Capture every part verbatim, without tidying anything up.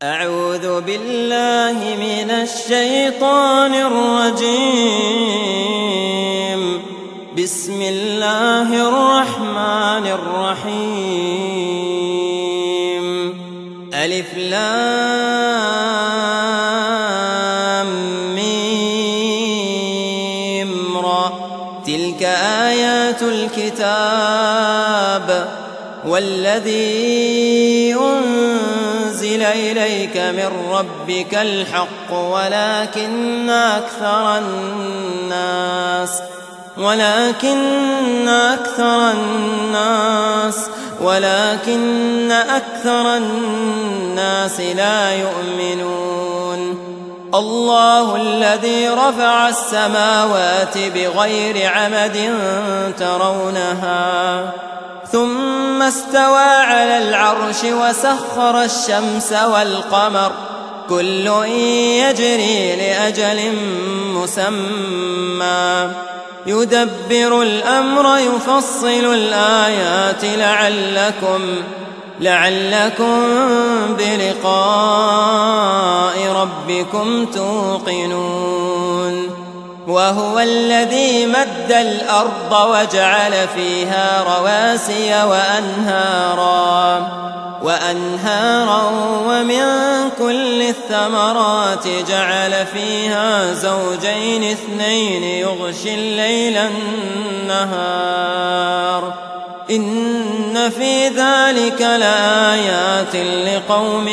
أعوذ بالله من الشيطان الرجيم. بسم الله الرحمن الرحيم. ألف لام ميم را. تلك آيات الكتاب والذي أنزل إليك من ربك الحق ولكن أكثر الناس ولكن أكثر الناس ولكن أكثر الناس لا يؤمنون. الله الذي رفع السماوات بغير عمد ترونها ثم استوى على العرش وسخر الشمس والقمر كل يجري لأجل مسمى يدبر الأمر يفصل الآيات لعلكم لعلكم بلقاء ربكم توقنون. وهو الذي مد الأرض وجعل فيها رواسي وأنهارا وأنهارا ومن كل الثمرات جعل فيها زوجين اثنين يغشي الليل النهار إن في ذلك لآيات لقوم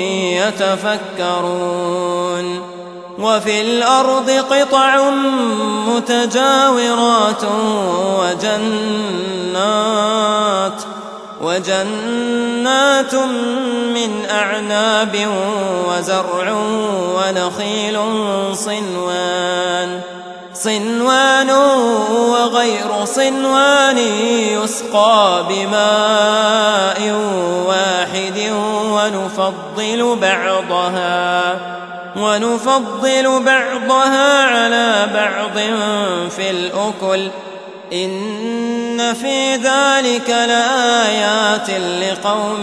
يتفكرون. وفي الأرض قطع متجاورات وجنات وجنات من أعناب وزرع ونخيل صنوان صنوان وغير صنوان يسقى بماء واحد ونفضل بعضها ونفضل بعضها على بعض في الأكل إن في ذلك لآيات لقوم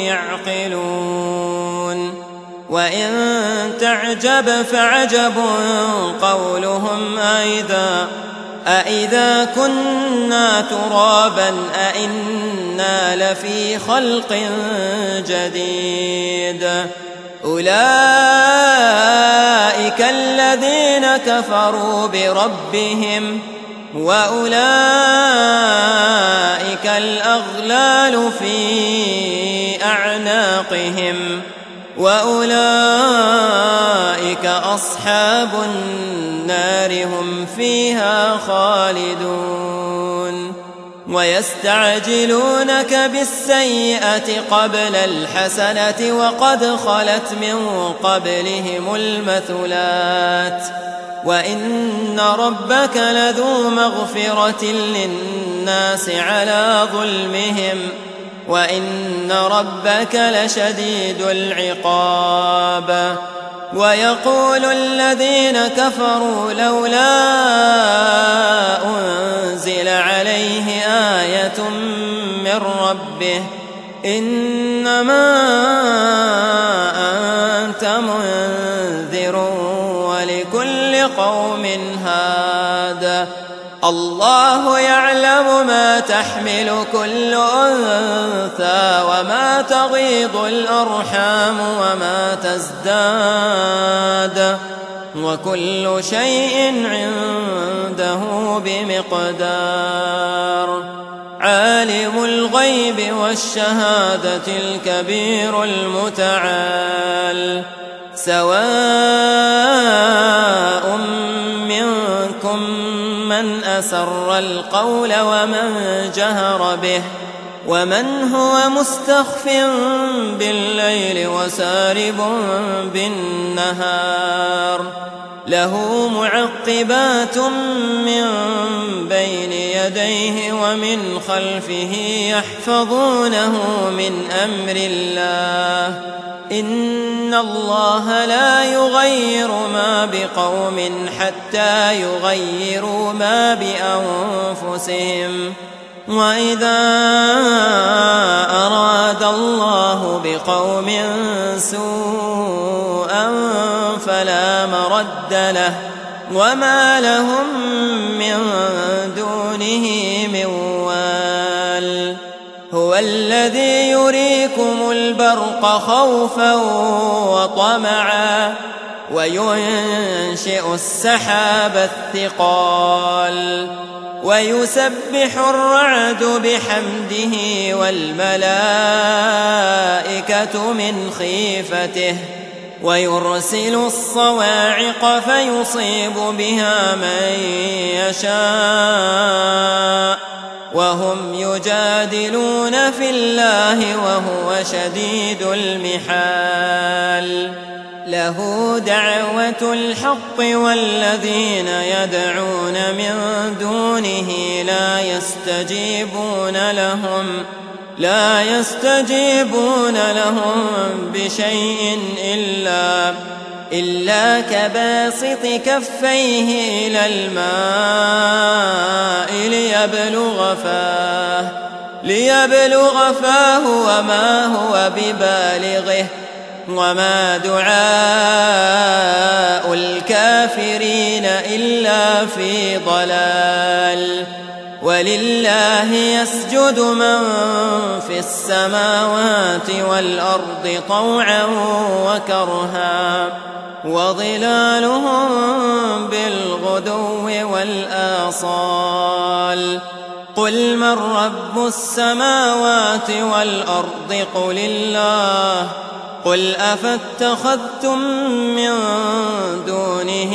يعقلون. وإن تعجب فعجب قولهم أئذا أئذا كنا ترابا أئنا لفي خلق جديد أولئك الذين كفروا بربهم وأولئك الأغلال في أعناقهم وأولئك أصحاب النار هم فيها خالدون. ويستعجلونك بالسيئة قبل الحسنة وقد خلت من قبلهم المثلات وإن ربك لذو مغفرة للناس على ظلمهم وإن ربك لشديد العقاب. ويقول الذين كفروا لولا أنزل عليه آية من ربه إنما أنت منذر ولكل قوم هاد الله يعلم ما تحمل كل أنثى وما تغيض الأرحام وما تزداد وكل شيء عنده بمقدار. عالم الغيب والشهادة الكبير المتعال سواء منكم من أسر القول ومن جهر به ومن هو مستخف بالليل وسارب بالنهار له معقبات من بين يديه ومن خلفه يحفظونه من أمر الله إن الله لا يغير ما بقوم حتى يغيروا ما بأنفسهم وإذا أراد الله بقوم سوءا فلا مرد له وما لهم من دونه من وال هو الذي يريكم البرق خوفا وطمعا وينشئ السحاب الثقال ويسبح الرعد بحمده والملائكة من خيفته ويرسل الصواعق فيصيب بها من يشاء وهم يجادلون في الله وهو شديد المحال له دعوة الحق والذين يدعون من دونه لا يستجيبون لهم لا يستجيبون لهم بشيء إلا إلا كباسط كفيه إلى الماء ليبلغ فاه ليبلغ فاه وما هو ببالغه وما دعاء الكافرين إلا في ضلال ولله يسجد من في السماوات والأرض طوعا وكرها وظلالهم بالغدو والآصال قل من رب السماوات والأرض قل الله قل أفاتخذتم من دونه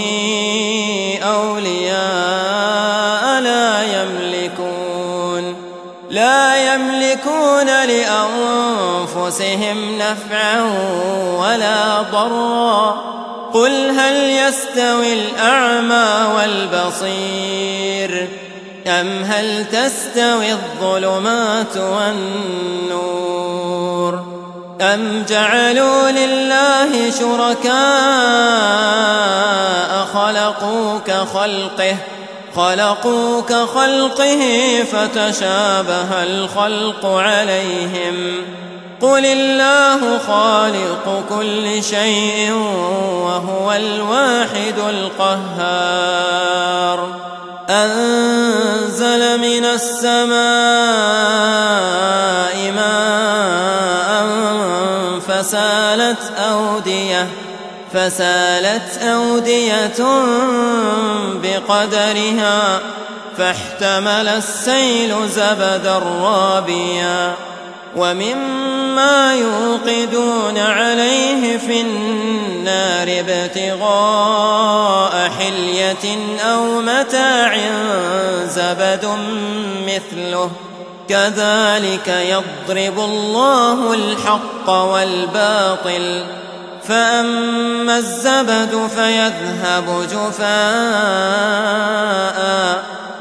أولياء لا يملكون لا يملكون لأنفسهم نفعا ولا ضرا قل هل يستوي الأعمى والبصير أم هل تستوي الظلمات والنور أم جعلوا لله شركاء خلقوا كخلقه خلقوا كخلقه فتشابه الخلق عليهم قل الله خالق كل شيء وهو الواحد القهار أنزل من السماء ماء فسالت أودية فسالت أودية بقدرها فاحتمل السيل زبدا رابيا ومما يوقدون عليه في النار ابتغاء حلية أو متاع زبد مثله كذلك يضرب الله الحق والباطل فأما الزبد فيذهب جفاء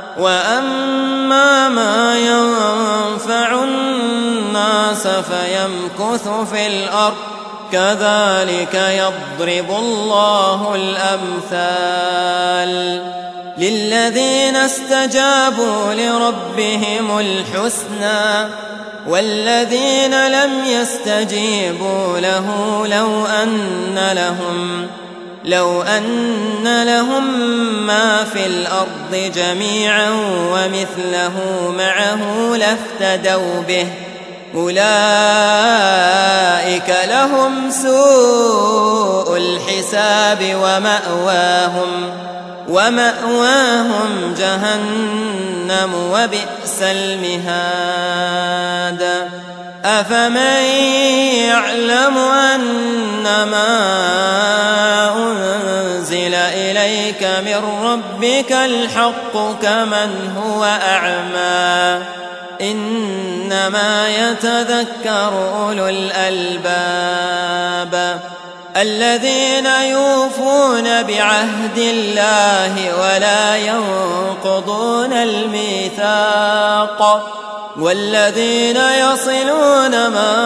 وأما ما ينفع الناس فيمكث في الأرض كذلك يضرب الله الأمثال للذين استجابوا لربهم الحسنى والذين لم يستجيبوا له لو أن لهم لو أن لهم ما في الأرض جميعا ومثله معه لافتدوا به أولئك لهم سوء الحساب ومأواهم ومأواهم جهنم وبئس المهاد أفمن يعلم أنما أنزل إليك من ربك الحق كمن هو أعمى إنما يتذكر أولو الألباب الذين يوفون بعهد الله ولا ينقضون الميثاق والذين يصلون ما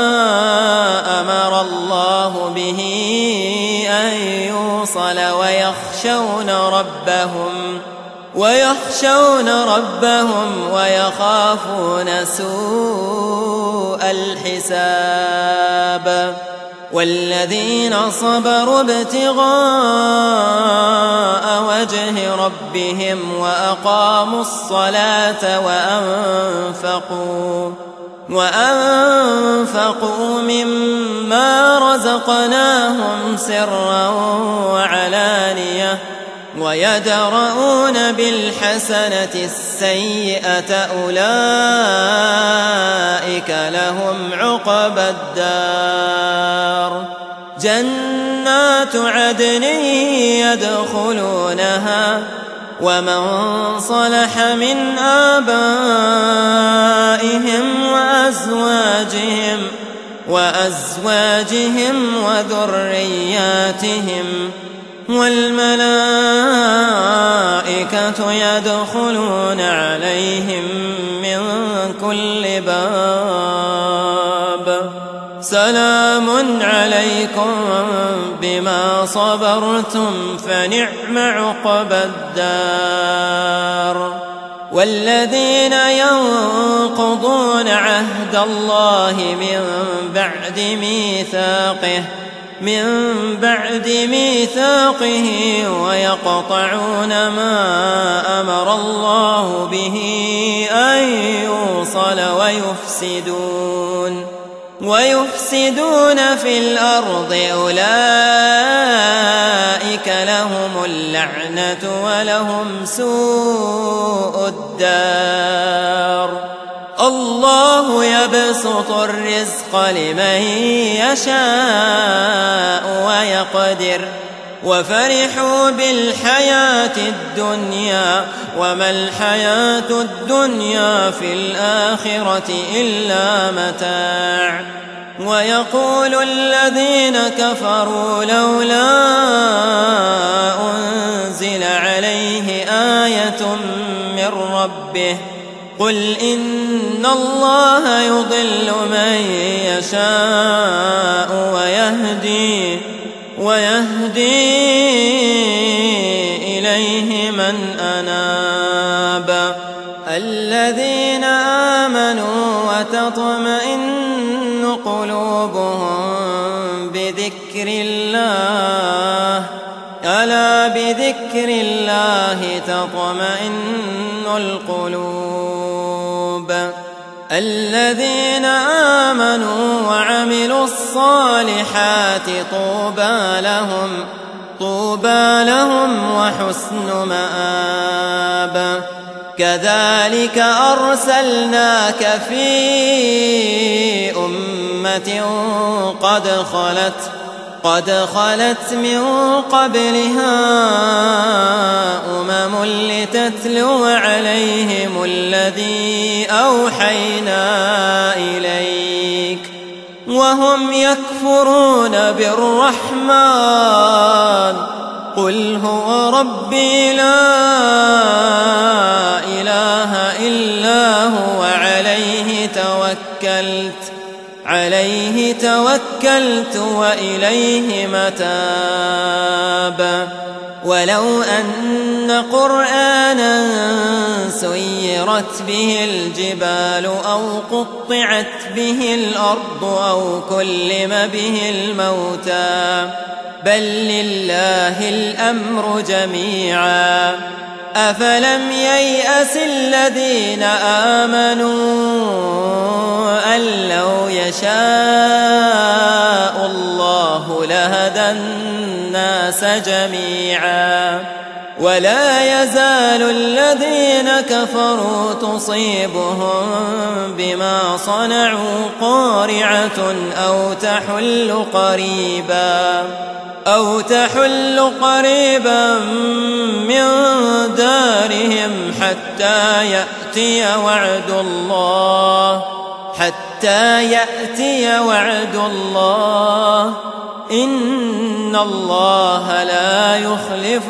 أمر الله به أن يوصل ويخشون ربهم ويخشون ربهم ويخافون سوء الحساب والذين صبروا ابتغاء وجه ربهم وأقاموا الصلاة وأنفقوا وأنفقوا مما رزقناهم سرا وعلانية ويدرؤون بالحسنة السيئة أولئك لهم عقبى الدار جنات عدن يدخلونها ومن صلح من آبائهم وأزواجهم وأزواجهم وذرياتهم والملائكة يدخلون عليهم من كل باب سلام عليكم بما صبرتم فنعم عقبى الدار والذين ينقضون عهد الله من بعد ميثاقه من بعد ميثاقه ويقطعون ما أمر الله به أن يوصل ويفسدون ويفسدون في الأرض أولئك لهم اللعنة ولهم سوء الدار الله يبسط الرزق لمن يشاء ويقدر وفرحوا بالحياة الدنيا وما الحياة الدنيا في الآخرة إلا متاع ويقول الذين كفروا لولا أنزل عليه آية من ربه قل إن الله يضل من يشاء ويهدي ويهدي إليه من أناب الذين آمنوا وتطمئن قلوبهم بذكر الله ألا بذكر الله تطمئن القلوب الذين آمنوا وعملوا الصالحات طوبى لهم طوبى لهم وحسن مآب كذلك أرسلناك في أمة قد خلت قد خلت من قبلها أمم لتتلو عليهم الذي أوحينا إليك وهم يكفرون بالرحمن قل هو ربي لا إله إلا هو عليه توكلت عليه توكلت وإليه متاب ولو أن قرآنا سيرت به الجبال أو قطعت به الأرض أو كلم به الموتى بل لله الأمر جميعا أفلم ييأس الذين آمنوا أن لو يشاء الله لهدى الناس جميعا ولا يزال الذين كفروا تصيبهم بما صنعوا قارعة أو تحل قريبا أو تحل قريبا من دارهم حتى يأتي وعد الله حتى يأتي وعد الله إن الله لا يخلف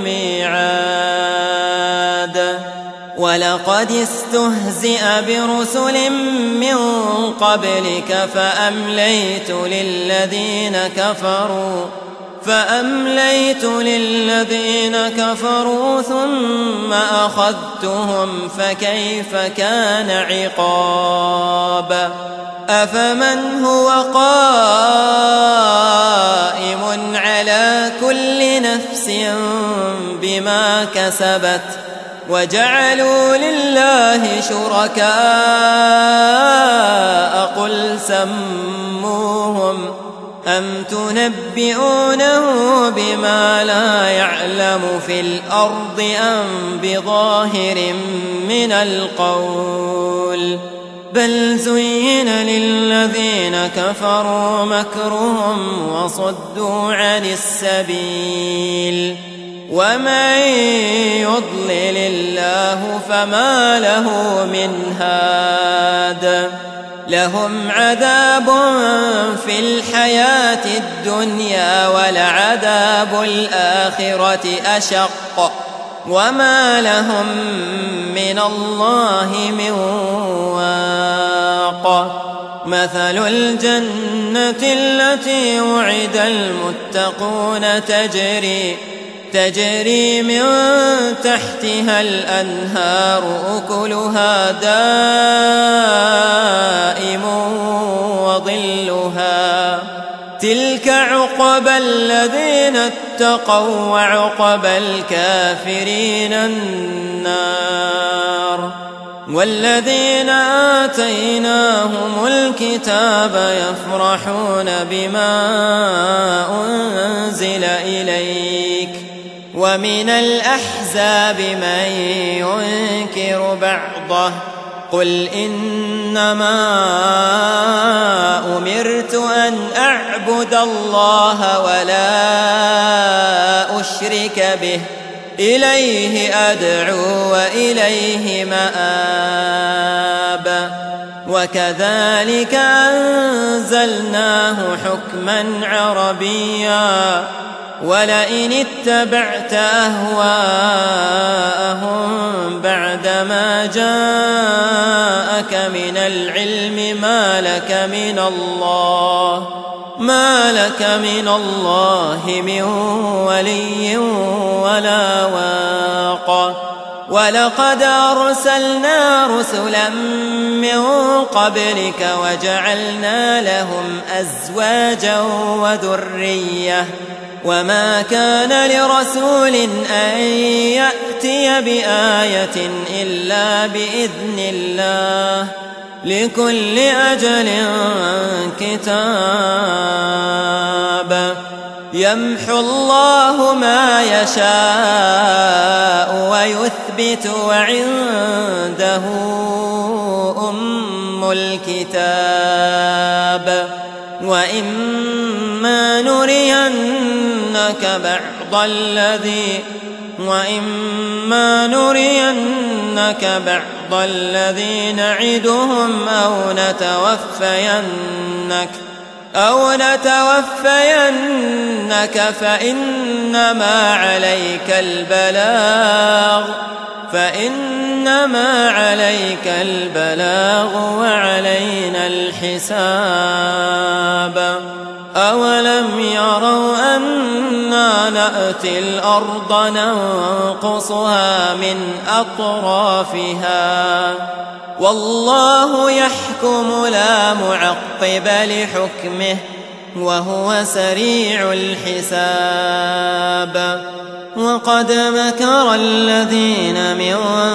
الميعاد ولقد استهزئ برسل من قبلك فأمليت للذين كفروا فأمليت للذين كفروا ثم أخذتهم فكيف كان عقاب أفمن هو قائم على كل نفس بما كسبت وجعلوا لله شركاء قل سموهم أم تنبئونه بما لا يعلم في الأرض أم بظاهر من القول بل زين للذين كفروا مكرهم وصدوا عن السبيل ومن يضلل الله فما له من هاد لهم عذاب في الحياة الدنيا ولعذاب الآخرة أشق وما لهم من الله من واق مثل الجنة التي وعد المتقون تجري تجري من تحتها الأنهار أكلها دائم وظلها تلك عقبى الذين اتقوا وعقبى الكافرين النار والذين آتيناهم الكتاب يفرحون بما أنزل إليك ومن الأحزاب من ينكر بعضه قل إنما أمرت أن أعبد الله ولا أشرك به إليه أدعو وإليه مآب وكذلك أنزلناه حكما عربيا ولئن اتبعت أهواءهم بعدما جاءك من العلم ما لك من الله ما لك من الله من ولي ولا واق ولقد أرسلنا رسلا من قبلك وجعلنا لهم أزواجا وذرية وما كان لرسول أن يأتي بآية إلا بإذن الله لكل أجل كتاب يمحو الله ما يشاء ويثبت وعنده أم الكتاب وإما نرينك بعض الذي وإما نرينك بعض الذي نعدهم أو نتوفينك أو نتوفينك فإنما عليك البلاغ فإنما عليك البلاغ وعلينا الحساب أولم يروا أنا نأتي الأرض ننقصها من أطرافها والله يحكم لا معقب لحكمه وهو سريع الحساب وقد مكر الذين من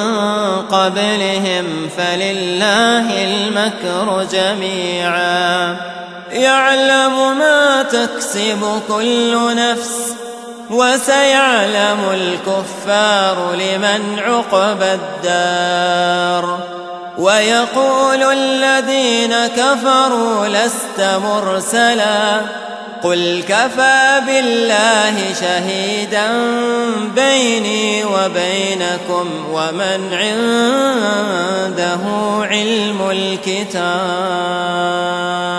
قبلهم فلله المكر جميعا يعلم ما تكسب كل نفس وسيعلم الكفار لمن عقبى الدار ويقول الذين كفروا لست مرسلا قل كفى بالله شهيدا بيني وبينكم ومن عنده علم الكتاب.